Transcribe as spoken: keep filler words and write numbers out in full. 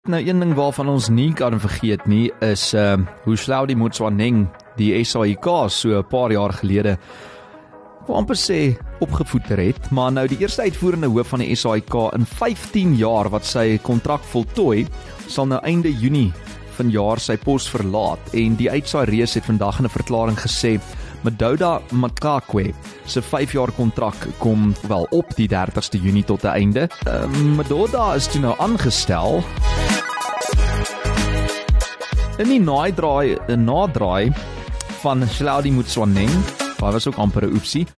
Nou, een ding waarvan ons nie kan vergeet nie, is uh, hoe Hlaudi Motsoeneng die S A I K so 'n paar jaar gelede wil amper sê opgevoeder het, maar nou die eerste uitvoerende hoof van die S A I K in vyftien jaar wat sy kontrak voltooi, sal nou einde Junie vanjaar sy pos verlaat, en die uitsaai reus het vandag in 'n verklaring gesê Madoda Matlakwe se vyf jaar kontrak kom wel op die dertigste Junie tot 'n einde. Uh, Madoda is toe nou aangestel in die naaidraai, 'n nadraai van Hlaudi Motsoeneng. Daar was ook amper 'n oepsie.